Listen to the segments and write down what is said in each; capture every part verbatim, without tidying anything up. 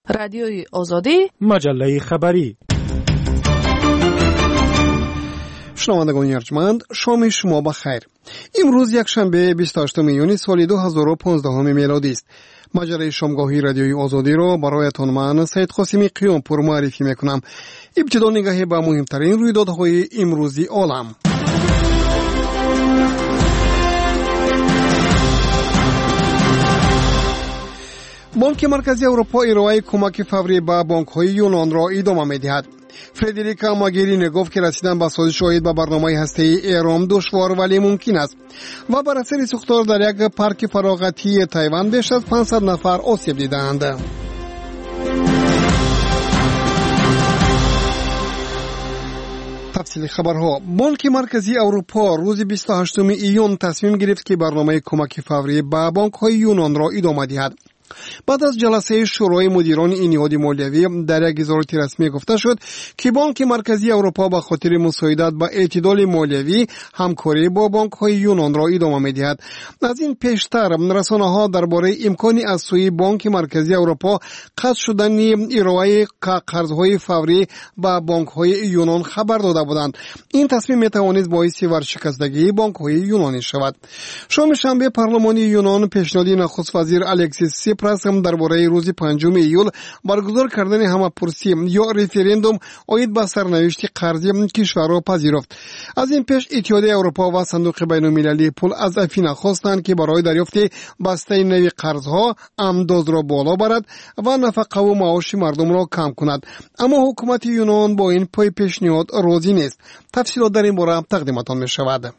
رادیوی آزادی، مجله خبری. شنوندگان ارجمند، شام شما بخیر. امروز یک شنبه بیست و هشتم میلیون سال دو هزار و پانزده میلادی است. مجله شامگاهی رادیوی آزادی را برایتان من سید قاسمی قیامپور معرفی میکنم. ابتدا نگاهی به مهمترین رویدادهای امروزی عالم. بانک مرکزی اروپا ارائه کمک فوری به بانک‌های یونان را ادامه می‌دهد. فردریکا ماگرینی گفت که رسیدن به سازش عاید به برنامه هسته‌ای ایران دشوار ولی ممکن است. و بر اثر سوختار در یک پارک فراغتی تایوان بیش از پانصد نفر آسیب دیدند. تفصیل خبرها. بانک مرکزی اروپا روز بیست و هشتم ایون تصمیم گرفت که برنامه کمک فوری به بانک‌های یونان را ادامه دهد. بعد از جلسه شورای مدیران این نهاد مالیوی در یک اظهارات رسمی گفته شد که بانک مرکزی اروپا به خاطر مساعدت به اعتدال مالیوی همکاری با بانک‌های یونان را ادامه می‌دهد. از این پیشتر رسانه‌ها درباره امکانی از سوی بانک مرکزی اروپا قطع شدن ارائه قرض‌های فوری به بانک‌های یونان خبر داده بودند. این تصمیم می‌توانست باعث ورشکستگی بانک‌های یونانی شود. شام شنبه پارلمان یونان پیشنهاد نخست وزیر الکسیس سیپراس هم درباره روز پنجم ایول برگزار کردن همه‌پرسی یا رفراندوم عاید به سرنوشت قرضی کشور را پذیرفت. از این پیش اتحادیه اروپا و صندوق بین‌المللی پول از افینا خواستند که برای دریافت بسته نوی قرضها انداز را بالا برد و نفقه و معاش مردم را کم کند. اما حکومت یونان با این پای پیشنهاد راضی نیست. تفصیلات در این باره تقدیمتان می‌شود.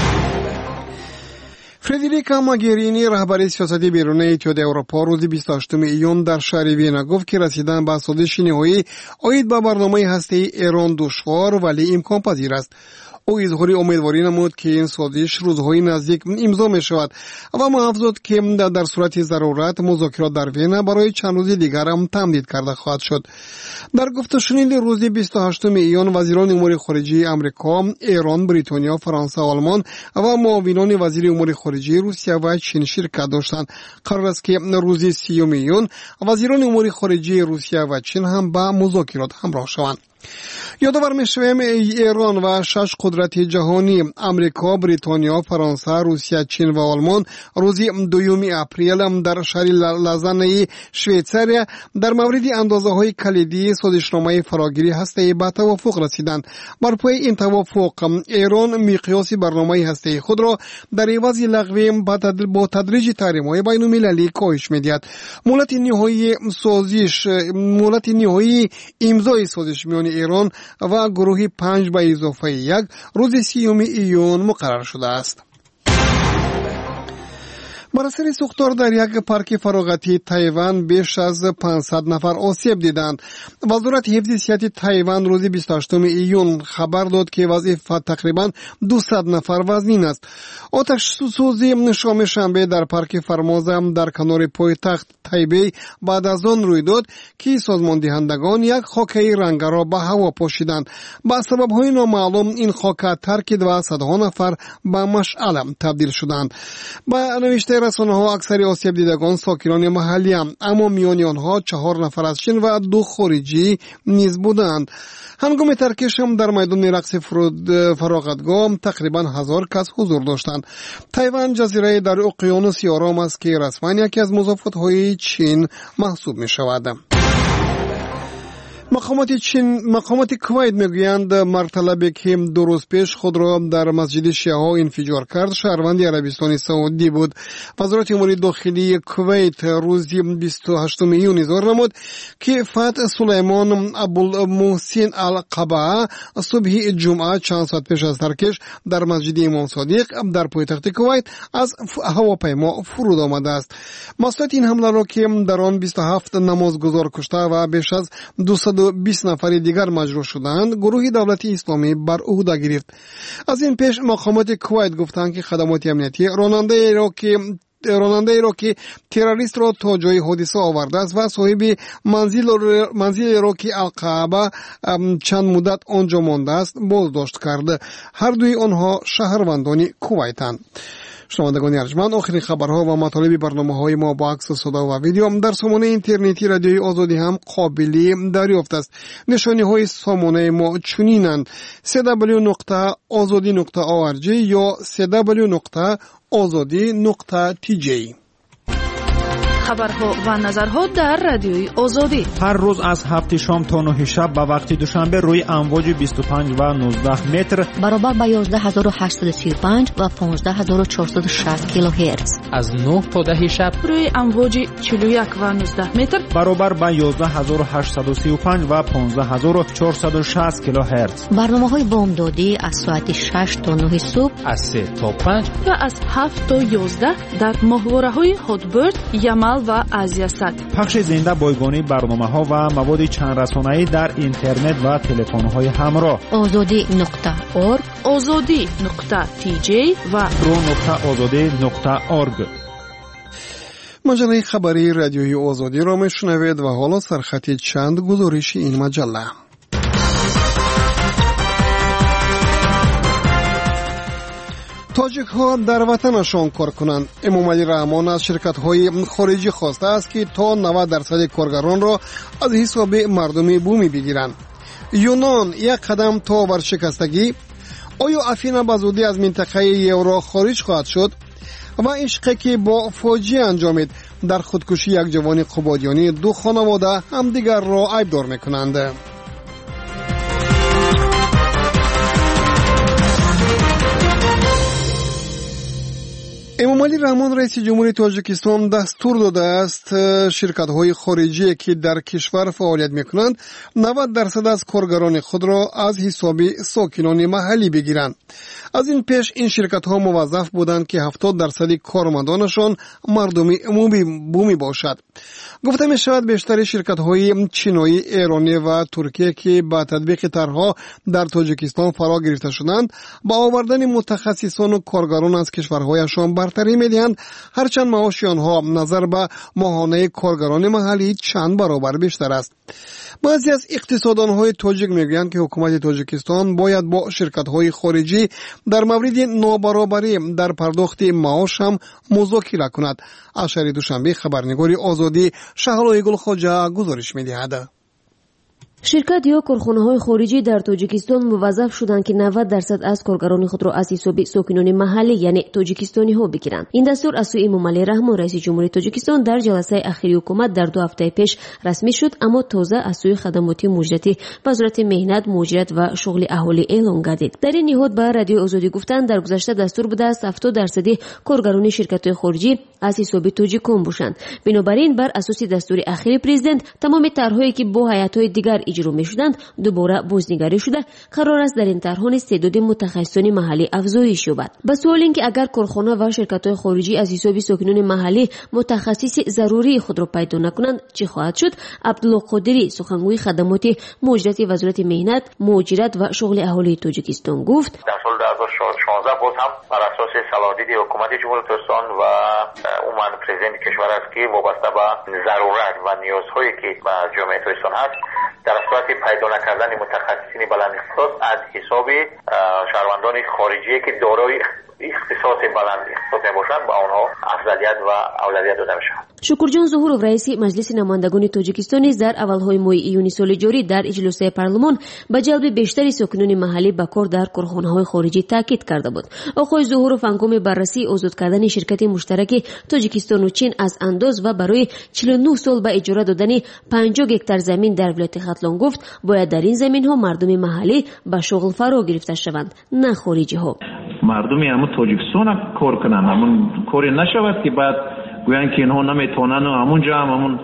فردریکا ماگرینی رهبر سیاست بیرونی اتحادیه اروپا روز بیست و هشتم ایون در شهر وین گفت که رسیدن به سازش نهایی عاید به برنامه هسته‌ای ایران دشوار ولی امکان پذیر است. او اظهار امیدواری نمود که این سازش روزهای نزدیک امضا می شود و محافظت که در صورت ضرورت مذاکرات در وین برای چند روز دیگر هم تمدید کرده خواهد شد. در گفته شنید روز بیست و هشتم ایون وزیران امور خارجه آمریکا، ایران، بریتانیا، فرانسه، آلمان و معاونان وزیر امور خارجه روسیه و چین شرکت داشتند. قرار است که روز سیوم ایون وزیران امور خارجه روسیه و چین هم به مذاکرات همراه شوند. یادآور می‌شویم ایران و شش قدرت جهانی امریکا، بریتانیا، فرانسه، روسیه، چین و آلمان روز دوم اپریل در شهر لازان شویتریا در مورد اندازه‌های کلیدی سازشنامه فراگیری هسته‌ای به توافق رسیدند. بر پای این توافق ایران مقیاس برنامه هسته‌ای خود را در عوض لغو با تدریج تحریم‌های بین‌المللی کاهش می‌دهد. مهلت نهایی سازش مهلت نهایی امضای سازش میان ایران و گروه پنج به اضافه یک روز سیوم ایون مقرر شده است. بر اثر سوختار در یک پارک فراغتی تایوان بیش از پانصد نفر آسیب دیدند. وزارت حفظ صحت تایوان روز بیست و هشتم ایون خبر داد که وضعیت تقریبا دویست نفر وزنین است. آتش سوزی شام شنبه در پارک فرمازم در کنار پایتخت تایبی بعد از آن روی داد که سازمان دهندگان یک خاکه رنگ را به هوا پاشیدند. با سبب‌های نامعلوم این خاک ترکید و صدها نفر به مشعل تبدیل شدند. با نوشته رسانه‌ها اکثر آسیب دیدگان ساکنان محلی هم، اما میان آنها چهار نفر از چین و دو خارجی نیز بودند. هنگام ترکش هم در میدان رقص فراغتگاه تقریبا هزار کس حضور داشتند. تایوان جزیره در اقیانوس آرام است که رسما یکی از مضافت‌های چین محسوب می‌شود. مقامات چین مقامات کویت میگویند مرطلبی که دو روز پیش خود را در مسجد شیعه انفجار کرد شهروند عربستان سعودی بود. وزارت امور داخلی کویت روز بیست و هشتم ایون اظهار نمود که فتح سلیمان ابوالمحسن القبا صبح جمعه چند ساعت پیش از ترکش در مسجد امام صادق در پایتخت کویت از هواپیما فرود آمده است. مسئولیت این حمله را که در آن بیست و هفت نمازگزار کشته و بیش از دویست و بیست نفر دیگر مجروح شدند گروه دولت اسلامی بر عهده گرفت. از این پیش مقامات کویت گفتند که خدمات امنیتی راننده را که راننده را که تروریست را تا جای حادثه آورده است و صاحب منزل منزل را که القعبه چند مدت آنجا مانده است بازداشت کرده. هر دوی آنها شهروندان کویتند. شنوندگان ارجمند، آخرین خبرها و مطالب برنامه‌های ما با عکس و صدا و ویدیو در سامانه اینترنتی رادیوی آزادی هم قابل دریافت است. نشانه‌های سامانه ما چنینند: دبلیو دبلیو دبلیو نقطه آزادی نقطه او ار جی یا دبلیو دبلیو دبلیو نقطه آزادی نقطه تی جی. خبرها و نظرها در رادیوی آزادی هر روز از هفت شام تا نه شب به وقت دوشنبه روی امواج بیست و پنج و نوزده متر برابر با یازده هزار و هشتصد و سی و پنج و پانزده هزار و چهارصد و شصت کیلوهرتز از نه تا ده شب روی امواج چهل و یک و نوزده متر برابر با یازده هزار و هشتصد و سی و پنج و پانزده هزار و چهارصد و شصت کیلوهرتز. برنامه‌های بامدادی از ساعت شش تا نه صبح، از سه تا پنج و از هفت تا یازده در ماهواره‌های هاتبرد، یمل و آسیا صد. پخش زنده بایگانی برنامه‌ها و مواد چند رسانه‌ای در اینترنت و تلفن‌های همراه. آزادی نقطه اورگ، آزادی نقطه تی جی و رو نقطه آزادی نقطه اورگ. مجله خبری رادیوی آزادی را میشنوید و حالا سرخط چند گزارش این مجله. تاجیک ها در وطنشان کار کنند. امام علی رحمان از شرکت های خارجی خواسته است که تا نود درصد کارگران را از حساب مردمی بومی بگیرند. یونان یک قدم تا ورشکستگی. آیا افینا به زودی از منطقه یورو خارج خواهد شد؟ و عشقی که با فاجعه انجامید. در خودکشی یک جوان قبادیانی دو خانواده همدیگر را عیبدار میکنند. امام علی رحمان رئیس جمهوری تاجیکستان دستور داده است شرکت‌های خارجی که در کشور فعالیت می‌کنند نود درصد از کارگران خود را از حساب ساکنان محلی بگیرند. از این پیش این شرکت‌ها موظف بودند که هفتاد درصد کارمندانشان مردم بومی باشد. گفته می شود بیشتر شرکت‌های چینی، ایرانی و ترکیه که با تطبیق طرح‌ها در تاجیکستان فرا گرفته شدند با آوردن متخصصان و کارگران از کشورهایشان برتری می‌دهند، هرچند معاش آنها نظر به ماهانه کارگران محلی چند برابر بیشتر است. بعضی از اقتصاددان‌های تاجیک میگویند که حکومت تاجیکستان باید با شرکت‌های خارجی در مورد نابرابری در پرداخت معاش هم مذاکره کند. اشری دوشنبه خبرنگاری آزادی شهلای گلخواجه گزارش می‌دهد. شرکت یا کارخانه‌های خارجی در تاجیکستان موظف شدند که نود درصد از کارگران خود را از حساب ساکنان محلی یعنی تاجیکستانی‌ها بگیرند. این دستور از سوی امام علی رحمان رئیس جمهوری تاجیکستان در جلسه اخیری حکومت در دو هفته پیش رسمی شد، اما تازه از سوی خدمات مجرتی وزارت مهنت، مهاجرت و شغل اهالی اعلام گردید. در این نهاد به رادیو آزادی گفتند در گذشته دستور بوده است هفتاد درصد کارگران شرکت‌های خارجی از حساب تاجیکان باشند. بنابراین بر اساس دستور اخیر پرزیدنت تمام طرح‌هایی که با هیئت‌های دیگر اجرا می‌شدند دوباره بازنگری شده. قرار است در این طرح‌ها استعداد متخصصان محلی افزایش یابد. به سوال اینکه اگر کارخانه و شرکت‌های خارجی از حساب ساکنان محلی متخصص ضروری خود را پیدا نکنند چه خواهد شد؟ عبدالله قادری سخنگوی خدمات مهاجرت وزارت مهنت، مهاجرت و شغل اهالی تاجیکستان گفت در سال دو هزار و شانزده باز هم بر اساس صلاحیت حکومت جمهوری تاجیکستان و عموما پرزیدنت کشور است که وابسته به ضرورت و نیازهایی که به جامعه تاجیکستان هست در صورت پیدا نکردن متخصصین بلند اختصاص از حساب شهروندان خارجی که دارای اختصاص بلند اختصاص میباشند با آنها افضلیت و اولویت داده میشود. شکرجان ظهورov رئیس مجلس نمایندگان تاجیکستان نیز در اولهای ماه ایونی سال جاری در اجلاس پارلمان به جلب بیشتر ساکنان محلی به کار در کارخانه‌های خارجی تاکید کرده بود. آقای ظهورov هنگام بررسی آزاد کردن شرکت مشترک تاجیکستان و چین از انداز و برای چهل و نه سال به اجاره دادن پنجاه گکتار زمین در ولایت ختلان گفت باید در این زمین‌ها مردم محلی به شغل فرا گرفته شوند، نه خارجی‌ها. مردمی همون تاجیکستان کار کنند، همون کاری نشود که بعد گویان که اینها نمیتونن و همونجا هم همون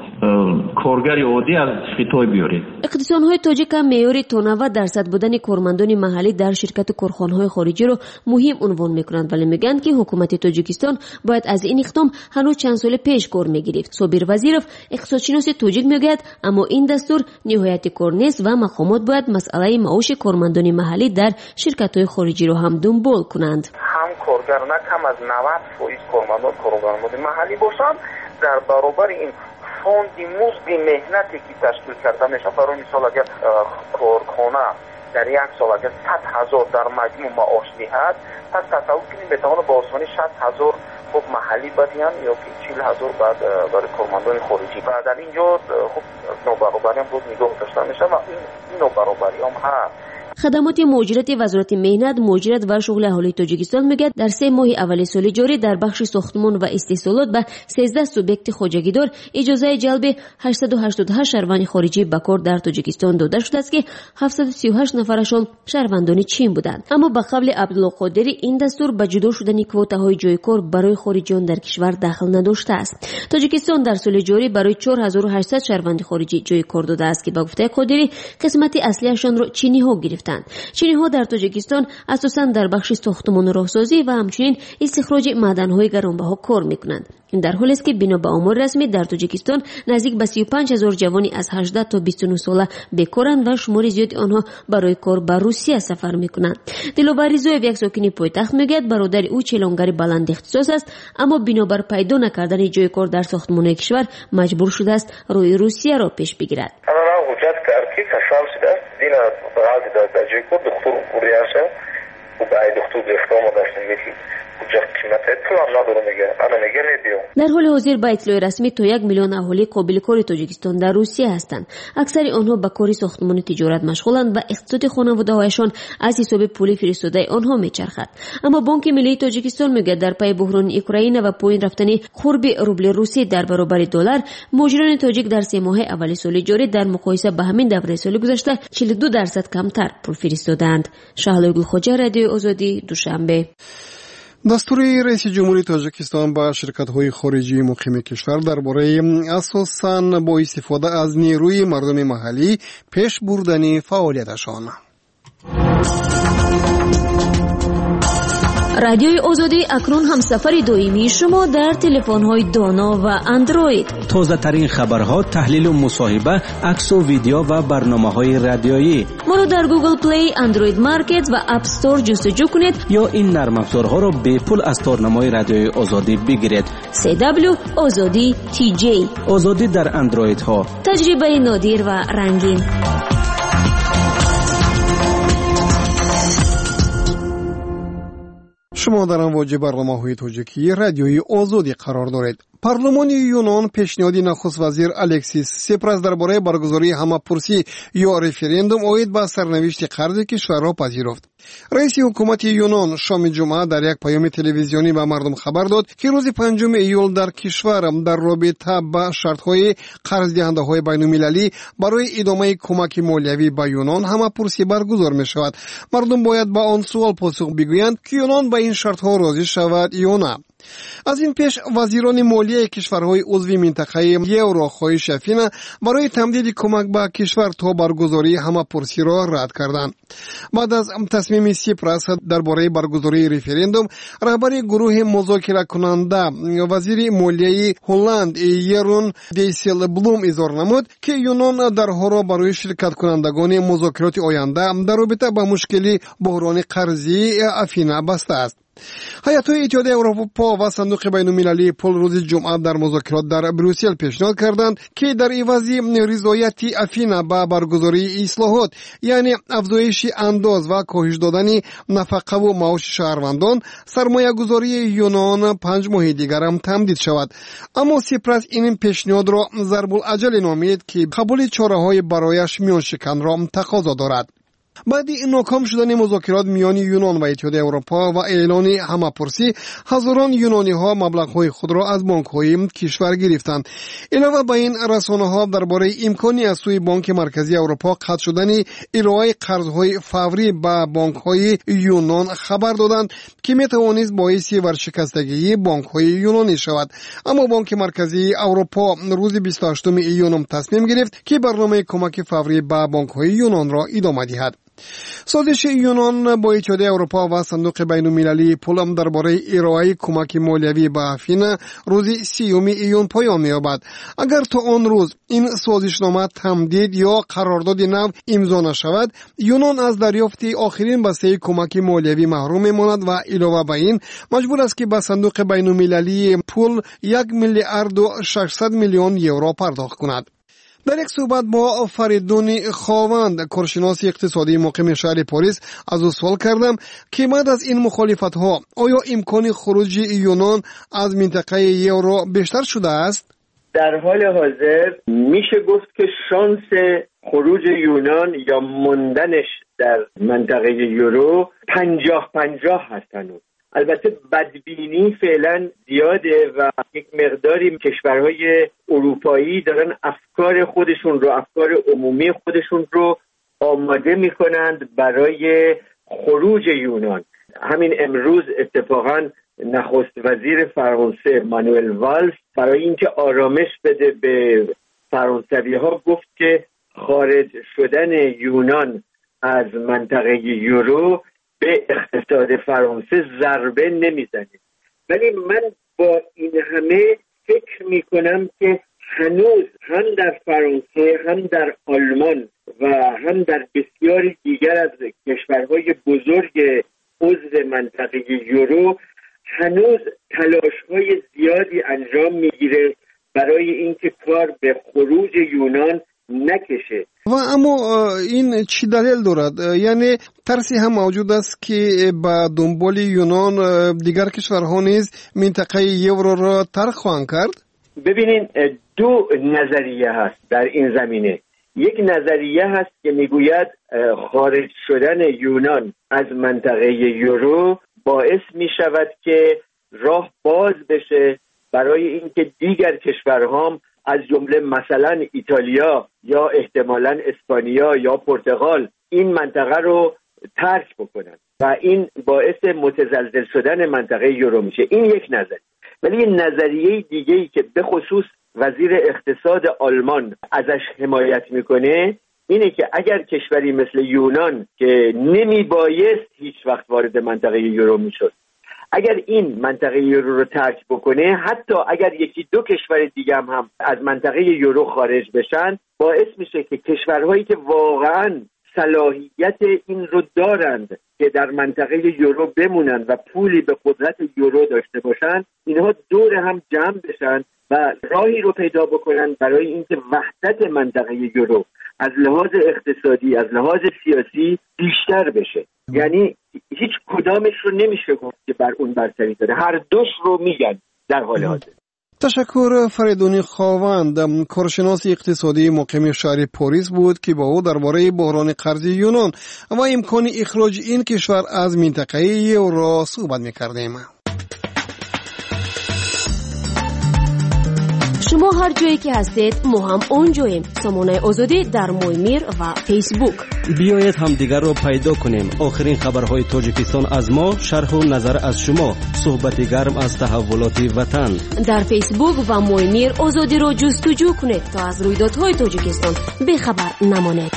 کارگری عادی از خطای بیارید. اقتصادهای تاجیک هم معیار تا نود درصد بودن کارمندان محلی در شرکت کارخانه‌های خارجی رو مهم عنوان میکنند، ولی میگن که حکومت تاجیکستان باید از این اقدام هنوز چند سال پیش کار میگرفت. صابر وزیرов اقتصادشناس تاجیک میگوید اما این دستور نهایت کار نیست و مقامات باید مسئله معاش کارمندان محلی در شرکت‌های خارجی رو هم دنبال کنند. هم کارگر نه کم از نود درصد کارمندان کارمندان محلی باشند در برابر این فوند مزد مهنتی که تشکیل کرده میشه. برای مثال اگر کارخانه در یک سال اگر صد هزار در مجموع معاش دهد، پس تصور کنید بتوانه با آسانی شصت هزار خب محلی بدهند یا که چهل هزار بعد برای کارمندان خارجی. و در اینجا خب نابرابری هم بود نگاه داشته میشه و این نابرابری هم هست. خدمات مؤجرت وزارت مهنت، مؤجرت و شغل اهالی تاجیکستان میگه در سه ماه اول سال جاری در بخش ساختمان و استحصالات به سیزده سوبیکت خواجگیدار اجازه جلب هشتصد و هشتاد و هشت شهروند خارجی به کار در تاجیکستان داده شده است که هفتصد و سی و هشت نفرشان شهروندان چین بودند. اما به قول عبدالله قادری این دستور به جدا شدن کوتاهای جای کار برای خارجیان در کشور دخل نداشته است. تاجیکستان در سال جاری برای چهار هزار و هشتصد شهروند خارجی جای کار داده است که به گفته قادری قسمت اصلیشان را چینی ها گرفتند. چینی ها در تاجیکستان اساساً در بخش ساختمان و راهسازی و همچنین استخراج معدن‌های گرانبها کار می‌کنند. این در حالی است که بنا به آمار رسمی در تاجیکستان نزدیک به سی و پنج هزار جوانی از هجده تا بیست و نه ساله بیکارند و شمار زیادی آنها برای کار به روسیه سفر می‌کنند. دلوبر رضایف یک ساکن پایتخت میگوید برادر او چلانگر بلند اختصاص است، اما بنابر پیدا نکردن جای کار در ساختمان کشور مجبور شده است روی روسیه را پیش بگیرد. دینا بعد در جای کار دکتر اوریاشه و بعد دکتر دفتر ما داشتیم میگی کجا قیمت اطلاع نداره میگه انا میگه میدیو. در حال حاضر با اطلاع رسمی تا یک میلیون اهالی قابل کار تاجیکستان در روسیه هستند. اکثر آنها به کار ساختمان تجارت مشغولند و اقتصاد خانواده‌هایشان از حساب پول فرستاده آنها میچرخد. اما بانک ملی تاجیکستان میگه در پی بحران اوکراین و پایین رفتن قرب روبل روسی در برابر دلار، مهاجران تاجیک در سه ماه اول سال جاری در مقایسه با همین دوره سال گذشته چهل و دو درصد کمتر پول فرستادند. شهلا گلخوجه، رادیو آزادی، دوشنبه. دستور رئیس جمهوری تاجیکستان با شرکت‌های خارجی مقیم کشور درباره اساساً با استفاده از نیروی مردم محلی پیش بردن فعالیتشان. رادیوی آزادی اکنون هم سفر دائمی شما در تلفن‌های دانا و اندروید. تازه ترین خبرها، تحلیل و مصاحبه، عکس و ویدیو و برنامه‌های رادیویی. ما رو در گوگل پلی، اندروید مارکت و اپ استور جستجو کنید یا این نرم افزارها را به پول از تارنمای رادیوی آزادی بگیرید. سی دبلیو آزادی تی جی. آزادی در اندروید ها. تجربه نادر و رنگین. شما در امواج برنامه‌های تاجیکی رادیوی آزادی قرار دارید. پارلمان یونان پیشنهاد نخست وزیر الکسیس سیپراس درباره برگزاری همه‌پرسی یا رفراندوم عاید به سرنوشت قرض کشور را پذیرفت. رئیس حکومت یونان شام جمعه در یک پیام تلویزیونی به مردم خبر داد که روز پنجم ایول در کشور در رابطه با شرط‌های قرض دهنده‌های بین‌المللی برای ادامه کمک مالیوی به یونان همه‌پرسی برگزار می‌شود. مردم باید با آن سوال پاسخ بگویند که یونان به این شرط‌ها راضی شود یا نه. از این پیش وزیران مالیه کشورهای عضو منطقه یورو خواهش افینا برای تمدید کمک به کشور تا برگزاری همه‌پرسی را رد کردند. بعد از تصمیم سیپراس درباره برگزاری رفراندوم، رهبر گروه مذاکره کننده وزیر مالیه هلند یرون دیسل بلوم اظهار نمود که یونان درها را برای شرکت کنندگان مذاکرات آینده در رابطه با مشکل بحران قرضی افینا بسته است. هیئت‌های اتحادیه اروپا و صندوق بین‌المللی پول روز جمعه در مذاکرات در بروسل پیشنهاد کردند که در عوض رضایت افینا به برگزاری اصلاحات، یعنی افزایش انداز و کاهش دادن نفقه و معاش شهروندان، سرمایه گذاری یونان پنج ماه دیگر هم تمدید شود. اما سیپراس این پیشنهاد را ضرب الاجل نامید که قبول چاره‌های برایش میان شکن را تقاضا دارد. بعد ناکام شدن مذاکرات میان یونان و اتحادیه اروپا و اعلان همه‌پرسی، هزاران یونانی ها مبلغ های خود را از بانک های کشور گرفتند. علاوه بر این، رسانه ها درباره امکانی از سوی بانک مرکزی اروپا قطع شدن ارائه قرض های فوری به بانک های یونان خبر دادند که می توانست باعث ورشکستگی بانک های یونانی شود. اما بانک مرکزی اروپا روز بیست و هشتم ایون تصمیم گرفت که برنامه کمک فوری به بانک های یونان را ادامه دهد. سازش یونان با اتحادیه اروپا و صندوق بین‌المللی پول درباره ارائه کمک مالیوی به افینا روز سیوم ایون پایان می‌یابد. اگر تا آن روز این سازشنامه تمدید یا قرارداد نو امضا نشود، یونان از دریافت آخرین بسته کمک مالیوی محروم می‌ماند و علاوه بر این مجبور است که به صندوق بین‌المللی پول یک میلیارد و ششصد میلیون یورو پرداخت کند. در یک صحبت با فریدون خاوند کارشناس اقتصادی مقیم شهر پاریس از او سوال کردم که بعد از این مخالفت ها آیا امکان خروج یونان از منطقه یورو بیشتر شده است؟ در حال حاضر میشه گفت که شانس خروج یونان یا موندنش در منطقه یورو پنجاه پنجاه هست هنوز. البته بدبینی فعلا زیاده و یک مقداری کشورهای اروپایی دارن افکار خودشون رو افکار عمومی خودشون رو آماده میکنند برای خروج یونان. همین امروز اتفاقا نخست وزیر فرانسه مانوئل والز برای اینکه آرامش بده به فرانسوی ها گفت که خارج شدن یونان از منطقه یورو به اقتصاد فرانسه ضربه نمیزنه. ولی من با این همه فکر میکنم که هنوز هم در فرانسه هم در آلمان و هم در بسیاری دیگر از کشورهای بزرگ عضو منطقه یورو هنوز تلاش‌های زیادی انجام میگیره برای اینکه کار به خروج یونان نکشه. و اما این چی دلیل دارد؟ یعنی ترسی هم موجود است که با دنبال یونان دیگر کشورها نیز منطقه یورو را ترک خواهند کرد؟ ببینین دو نظریه هست در این زمینه. یک نظریه هست که میگوید خارج شدن یونان از منطقه یورو باعث میشود که راه باز بشه برای اینکه دیگر کشورها از جمله مثلا ایتالیا یا احتمالاً اسپانیا یا پرتغال این منطقه رو ترک بکنن و این باعث متزلزل شدن منطقه یورو میشه. این یک نظریه. ولی نظریه دیگه‌ای که به خصوص وزیر اقتصاد آلمان ازش حمایت میکنه اینه که اگر کشوری مثل یونان که نمی بایست هیچ وقت وارد منطقه یورو میشد، اگر این منطقه یورو رو ترک بکنه، حتی اگر یکی دو کشور دیگه هم, هم از منطقه یورو خارج بشن، باعث میشه که کشورهایی که واقعاً صلاحیت این رو دارند که در منطقه یورو بمونن و پولی به قدرت یورو داشته باشن، اینها دور هم جمع بشن و راهی رو پیدا بکنن برای اینکه وحدت منطقه یورو از لحاظ اقتصادی از لحاظ سیاسی بیشتر بشه. یعنی هیچ کدامش رو نمیشه گفت که بر اون برتری داره، هر دوش رو میگن در حال حاضر. تشکر. فریدون خاوند کارشناس اقتصادی مقیم شهر پاریس بود که با او درباره بحران قرض یونان و امکان اخراج این کشور از منطقه یورو صحبت می‌کردیم. شما هر جایی که هستید ما هم اونجاییم. سامانه آزادی در مویمیر و فیسبوک. بیایید هم دیگر رو پیدا کنیم. آخرین خبرهای تاجیکستان از ما، شرح و نظر از شما، صحبت گرم از تحولات وطن. در فیسبوک و مویمیر آزادی رو جستجو کنید تا از رویدادهای تاجیکستان بخبر نمانید.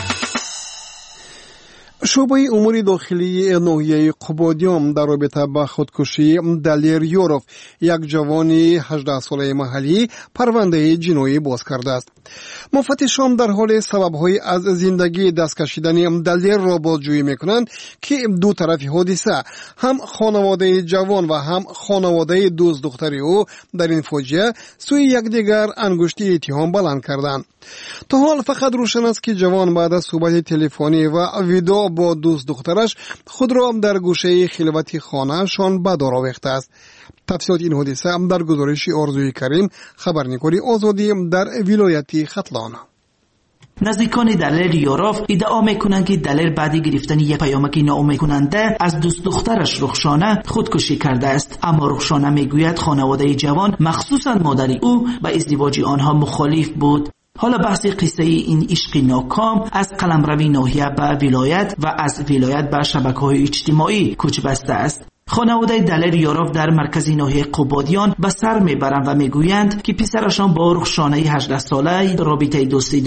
شعبه امور داخلی ناحیه قبادیان در رابطه با خودکشی دلیر یوروف، یک جوان هجده ساله محلی، پرونده جنایی باز کرده است. مفتشان در حال سبب‌های از زندگی دست کشیدن دلیر را بازجویی می‌کنند که دو طرف حادثه، هم خانواده جوان و هم خانواده دوست دختر او در این فاجعه سوی یکدیگر انگشتی اتهام بلند کردند. تا حال فقط روشن است که جوان بعد از صحبت تلفنی و ویدئو با دوست دخترش خود را در گوشه خلوت خانه‌شان به دار آویخته است. تفصیلات این حادثه در گزارش آرزوی کریم، خبرنگار آزادی در ولایت ختلان. نزدیکان دلیر یوروف ادعا میکنند که دلیر بعد گرفتن یک پیامک ناامید کننده از دوست دخترش رخشانه خودکشی کرده است، اما رخشانه میگوید خانواده جوان مخصوصا مادر او به ازدواج آنها مخالف بود. حالا بحث قصه این عشق ناکام از قلمروی ناحیه به ولایت و از ولایت به شبکه‌های اجتماعی کوچ بسته است. خانواده دلیر یوروف در مرکز ناحیه قبادیان به سر میبرند و میگویند که پسرشان با رخشانه هجده ساله رابطه دوستی داشت.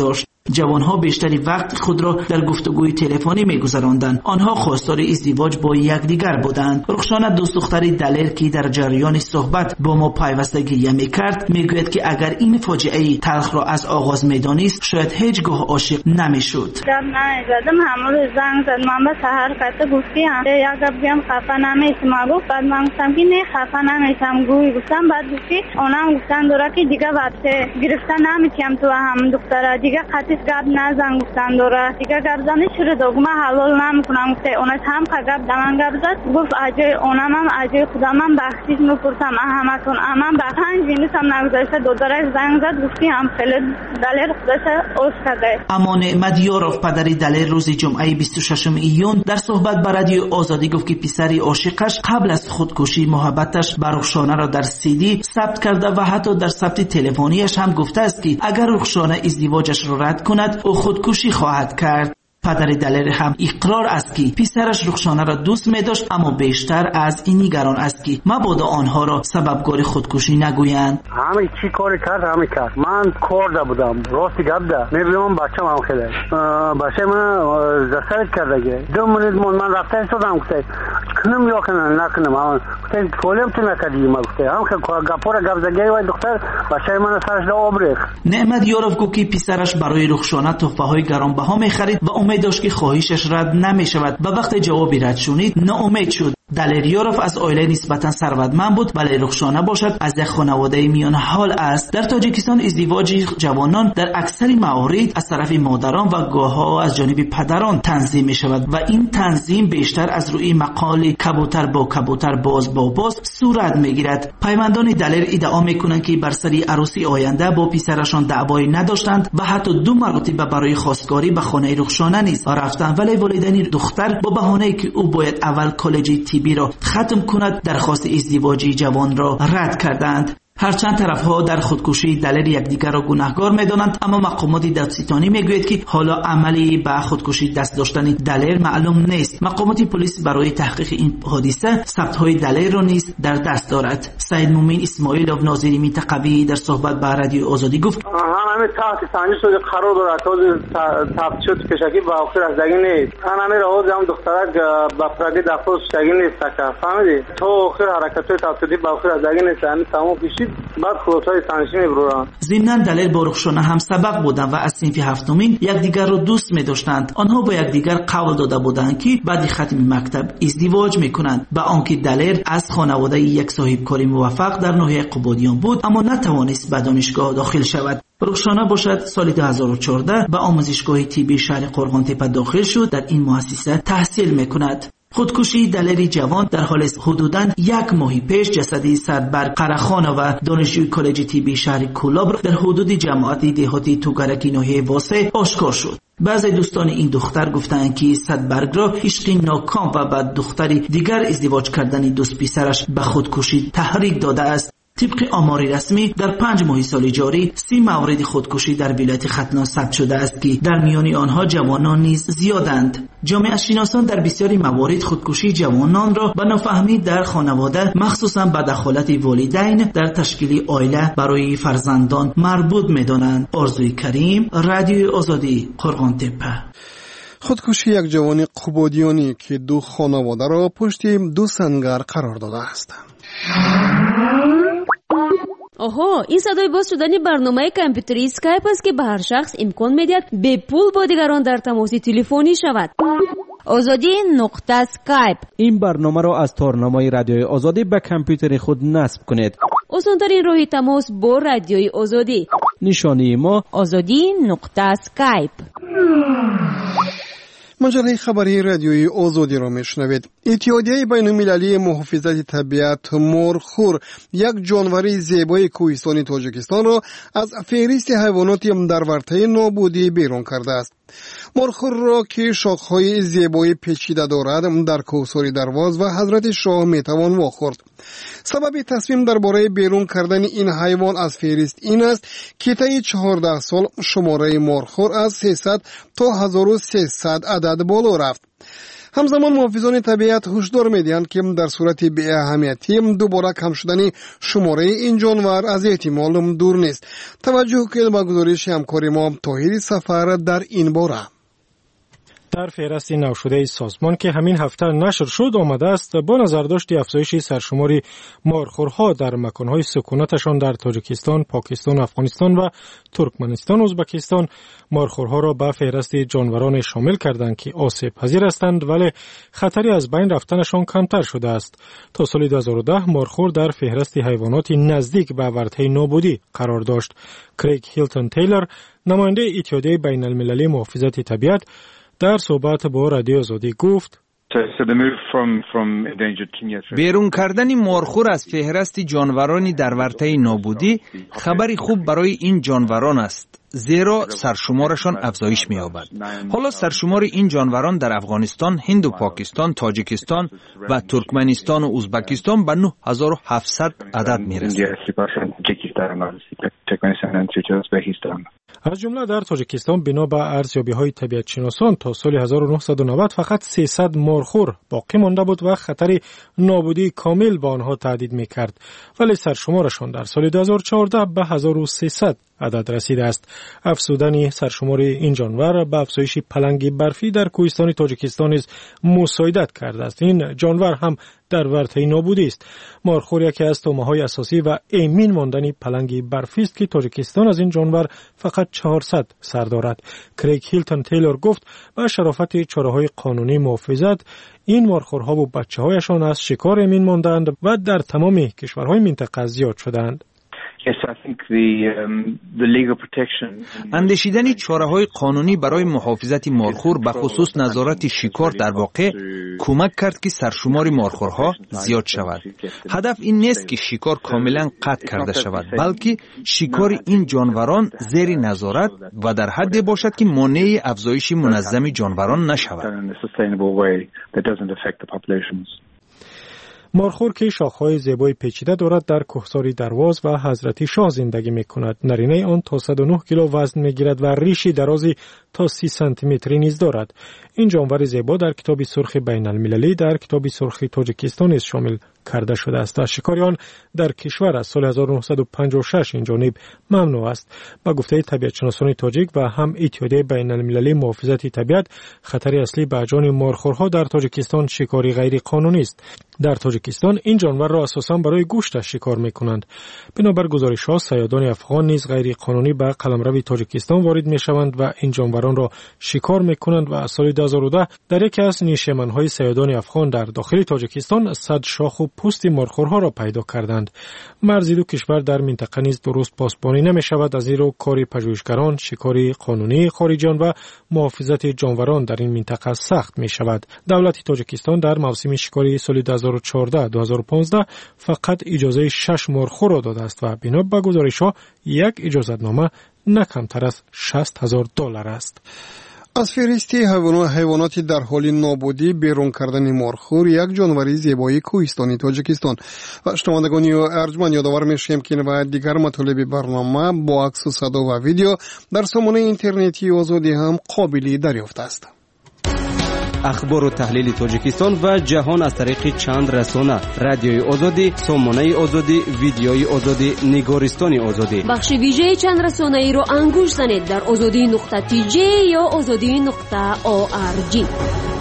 جوانها بیشتری وقت خود را در گفتگوی تلفنی می‌گذراندند. آنها خواستار ازدواج با یکدیگر بودند. رخشانه دوست دختری دلیر که در جریان صحبت با ما پیوسته گریه می‌کرد میگوید که اگر این فاجعه تلخ را از آغاز می‌دانست شاید هیچگاه عاشق نمی‌شد. جب نمی‌زدم همون روز زنگ زد من به سحر کته گفتی هم یک بگم خفه نمیشم گفت بعد من گفتم که نه خفه نمیشم گوی گفتم بعد گفتی اونم گفتن داره که دیگه وقته گرفتن نمی‌کنم تو هم دختره دیگه قطعش گپ نزن گفتن داره دیگه گپ زنی شده دوگم حلال نمی‌کنم گفته اونش هم گپ دمن گپ زد گفت اجای اونم هم اجای خودم هم بخشش می‌پرسم همتون امام با پنج مینوت هم نگذاشته دو داره زنگ زد گفتی هم خیلی دلیر خودش اوش کرده. اما نعمت یاروف پدری دلیر روز جمعه بیست و ششم ایون در صحبت با رادیو آزادی گفت که پسری عاشقش قبل از خودکشی محبتش به رخشانه را در سی دی ثبت کرده و حتی در ثبت تلفنیش هم گفته است که اگر رخشانه ازدواجش را رد کند او خودکشی خواهد کرد. پدر دلیر هم اقرار است که پسرش رخشانه را دوست می داشت اما بیشتر از این نگران است که مبادا آنها را سببگار خودکشی نگویند. همه چی کاری کرد همه کرد من کار بودم راستی گپ ده میبینم بچه‌م هم خیلی بچه من زسرت کرده دو منید من رفتن شدم گفته کنم یا کنم نکنم من گفته کولم تو نکردی من گفته هم که گپا را گپ زگی و دختر بچه من سرش را آب ریخت. نعمت یاروف گفت که پسرش برای رخشانه تحفه‌های گرانبها می‌خرید و امید داشت که خواهشش رد نمی‌شود و وقتی جوابی رد شد ناامید شد. دلیر یاروف از عائله نسبتا ثروتمند بود ولی رخشانه باشد از یک خانواده میان حال است. در تاجیکستان ازدواج جوانان در اکثر موارد از طرف مادران و گاه‌ها از جانب پدران تنظیم می شود و این تنظیم بیشتر از روی مقال کبوتر با کبوتر باز با باز صورت می گیرد. پیوندان دلیر ادعا می کنند که بر سر عروسی آینده با پسرشان دعوایی نداشتند و حتی دو مرتبه برای خواستگاری به خانه رخشانه نیز رفتند ولی والدین دختر با بهانه‌ای که او باید اول کالج بی را ختم کند درخواست ازدواجی جوان را رد کردند. هرچند طرفها در خودکشی دلیر یکدیگر را گناهکار می‌دانند اما مقامات دادستانی میگوید که حالا عملی به خودکشی دست داشتن دلیر معلوم نیست. مقامات پلیس برای تحقیق این حادثه ثبت‌های دلیر را نیز در دست دارد. سید مومن اسماعیلوف ناظر منطقوی در صحبت با رادیو آزادی گفت همه تحت سنجش شده قرار دارد تا ثبت شد کشکی با آخر از دگی نیست همه راز هم دخترک با پرگی دفعه شدگی نیست که فهمیدی تو آخر حرکت‌های تفسیری با آخر از دگی نیست همه تمام پیشید بعد خودتای سنجشی میبرن. ضمناً دلیر با رخشانه هم سبق بودند و از صنف هفتمین یکدیگر را دوست می‌داشتند. آنها با یکدیگر قول داده بودند که بعد ختم مکتب ازدواج می‌کنند. با آنکه دلیر از خانواده یک صاحبکاری موفق در ناحیه قبادیان بود اما نتوانست به دانشگاه داخل شود. رخشانه باشد سال دو هزار و چهارده به آموزشگاه طبی شهر قرغانتپه داخل شد. در این مؤسسه تحصیل می‌کند. خودکشی دلیر جوان در حال است. حدوداً یک ماه پیش جسدی صدبرگ قرخانه و دانشجوی کالج طبی شهر کولابر در حدود جماعت دهاتی توگرکی ناحیه واسه آشکار شد. بعضی دوستان این دختر گفتند که صدبرگ را عشقی ناکام و بعد دختری دیگر ازدواج کردن دوست پسرش به خودکشی تحریک داده است. طبق آمار رسمی در پنج ماه سال جاری سی مورد خودکشی در ولایت ختنا ثبت شده است که در میان آنها جوانان نیز زیادند. جامعه شناسان در بسیاری موارد خودکشی جوانان را به نافهمی در خانواده مخصوصا به دخالت والدین در تشکیل عائله برای فرزندان مربوط می‌دانند. آرزوی کریم، رادیو آزادی، قرغانتپه. خودکشی یک جوان قبادیانی که دو خانواده را پشت دو سنگر قرار داده است. آها، این صدای باز شدن برنامه کامپیوتری اسکایپ است که به هر شخص امکان می‌دهد به پول با دیگران در تماس تلفنی شود. آزادی نقطه اسکایپ. این برنامه را از تارنمای رادیوی آزادی به کامپیوتر خود نصب کنید. آسان‌ترین راه تماس با رادیوی آزادی. نشانی ما آزادی نقطه اسکایپ. مجله خبری رادیوی آزادی را میشنوید. اتحادیه بین‌المللی محافظت طبیعت مورخور یک جانور زیبای کوهستانی تاجیکستان را از فهرست حیوانات در ورطه نابودی بیرون کرده است. مورخور را که شاخهای زیبای پیچیده دارد در کوهسار درواز و حضرت شاه میتوان واخورد. سبب تصمیم درباره بیرون کردن این حیوان از فهرست این است که طی چهارده سال شماره مورخور از سیصد تا هزار و سیصد عدد بالا رفت. همزمان محافظان طبیعت هشدار می‌دهند که در صورت بی‌اهمیتی دوباره کم شدن شماره این جانور از احتمال دور نیست. توجه کنید به گزارش همکار ما طاهر سفر در این باره. در فهرست نو شده سازمان که همین هفته نشر شد آمده است با نظرداشت افزایش سرشماری مارخورها در مکانهای سکونتشان در تاجیکستان، پاکستان، افغانستان و ترکمنستان و ازبکستان مارخورها را به فهرست جانوران شامل کردند که آسیب پذیر هستند ولی خطری از بین رفتنشان کمتر شده است. تا سال دو هزار و ده مارخور در فهرست حیوانات نزدیک به ورطه نابودی قرار داشت. کریگ هیلتون تیلر نماینده اتحادیه بین المللی محافظت طبیعت در صحبت با رادیو آزادی گفت بیرون کردن مارخور از فهرست جانورانی در ورطه نابودی خبری خوب برای این جانوران است، زیرا سرشمارشان افزایش می‌یابد. حالا سرشمار این جانوران در افغانستان، هند و پاکستان، تاجیکستان و ترکمنستان و ازبکستان به نه هزار و هفتصد عدد می‌رسد. از جمله در تاجیکستان بنا به ارزیابی‌های طبیعت شناسان تا سال هزار و نهصد و نود فقط سیصد مارخور باقی مانده بود و خطر نابودی کامل به آنها تهدید می‌کرد، ولی سرشمارشان در سال دو هزار و چهارده به هزار و سیصد عدد رسیده است. افزودن سرشمار این جانور به افزایش پلنگ برفی در کوهستان تاجیکستان نیز مساعدت کرده است. این جانور هم در ورطه نابودی است. مارخور یکی از طعمه‌های اساسی و ایمن ماندنی پلنگ برفی است که تاجیکستان از این جانور فقط چهارصد سر دارد. کریگ هیلتون تیلر گفت با شرافت چاره‌های قانونی محافظت این مارخورها و بچه‌هایشان از شکار ایمن ماندند و در تمام کشورهای منطقه زیاد شدند. اندیشیدن چاره‌های قانونی برای محافظت مارخور به خصوص نظارت شکار در واقع کمک کرد که سرشمار مارخورها زیاد شود. هدف این نیست که شکار کاملا قطع کرده شود، بلکه شکار این جانوران زیر نظارت و در حدی باشد که مانع افزایش منظم جانوران نشود. مارخور که شاخهای زیبای پیچیده دارد در کوهسار درواز و حضرتی شاه زندگی می کند. نرینه آن تا صد و نه کیلو وزن می گیرد و ریشی درازی تا سی سانتی متری نیز دارد. این جانور زیبا در کتاب سرخ بین المللی در کتاب سرخ تاجیکستان نیز شامل کرده شده است. شکار آن در کشور از سال هزار و نهصد و پنجاه و شش این جانب ممنوع است. با گفته طبیعت شناسان تاجیک و هم اتحادیه بین المللی محافظت طبیعت، خطر اصلی به جان مارخورها در تاجیکستان شکاری غیر قانونی است. در تاجیکستان این جانور را اساساً برای گوشتش شکار می‌کنند. بنابر گزارش‌ها صیادان افغان نیز غیر قانونی به قلمرو تاجیکستان وارد می‌شوند و این جانوران را شکار می‌کنند و از سال دو هزار و ده در یکی از نیشه‌من‌های صیادان افغان در داخل تاجیکستان صد شاخ و پوست مارخورها را پیدا کردند. مرز دو کشور در منطقه نیز درست پاسبانی نمی‌شود، از زیرا کار پژوهشگران، شکاری قانونی خارجیان و محافظت جانوران در این منطقه سخت می‌شود. دولت تاجیکستان در موسم شکاری سال دو هزار و چهارده دو هزار و پانزده فقط اجازه شش مارخور را داده است و بنا به گزارش‌ها یک اجازتنامه نه کمتر از شصت هزار دلار است. از فهرست حیوانات در حال نابودی بیرون کردن مارخور، یک جانوری زیبای کوهستانی تاجیکستان. و شنوندگان ارجمند یادآور می‌شویم که و دیگر مطالب برنامه با عکس و صدا و ویدیو در سامانه اینترنتی آزادی هم قابل دریافت است. اخبار و تحلیل تاجیکستان و جهان از طریق چند رسانه: رادیوی آزادی، سامانه آزادی، ویدیوی آزادی، نگارستان آزادی. بخش ویژه چند رسانه ای رو انگوش زنید در آزادی نقطه تی جی یا آزادی نقطه او آر جی.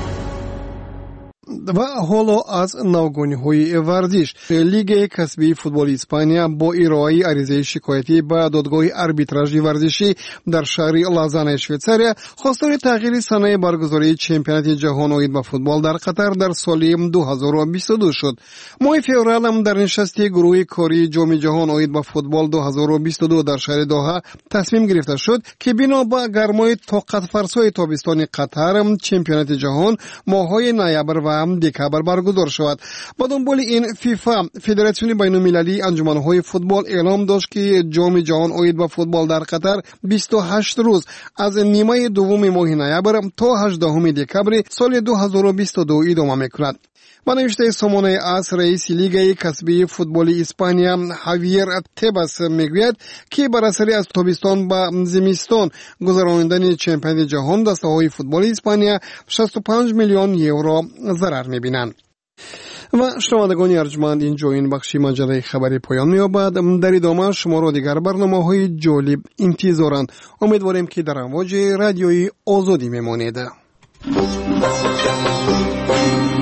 و حالا از نوگانی‌های ورزش. لیگ کسبی فوتبال اسپانیا با ارائه عریضه شکایتی به دادگاه آربیتراژی ورزشی در شهر لازان شویتزاریا خواستار تغییر سنه برگزاری چمپیونات جهان اوید با فوتبال در قطر در سال دو هزار و بیست و دو شد. ماه فوریه هم در نشست گروه کاری جام جهان اوید با فوتبال دو هزار و بیست و دو در شهر دوحه تصمیم گرفته شد که بنا به گرمای طاقت فرسای تابستان قطر چمپیونات جهان ماه‌های نوامبر و دکامبر برگزار شود. با دنبال این فیفا فدراسیون بین‌المللی انجمن‌های فوتبال اعلام داشت که جام جهان اوید با فوتبال در قطر بیست و هشت روز از نیمه دوم ماه نوامبر تا هجدهم دکامبر سال دو هزار و بیست و دو ادامه می‌کند. با نوشته سامانه آس رئیس لیگ کسبی فوتبال اسپانیا هاویر تباس میگوید که بر اثر از تابستان با زمستان گذراندن چمپیونات جهان دسته‌های فوتبال اسپانیا شصت و پنج میلیون یورو ضرر می‌بینند. و شنوندگان ارجمند اینجا این بخشی ماجرای خبری پایان می‌یابد. در ادامه شما را دیگر برنامه‌های جالب انتظارند. امیدواریم که در امواج رادیوی آزادی میمانید.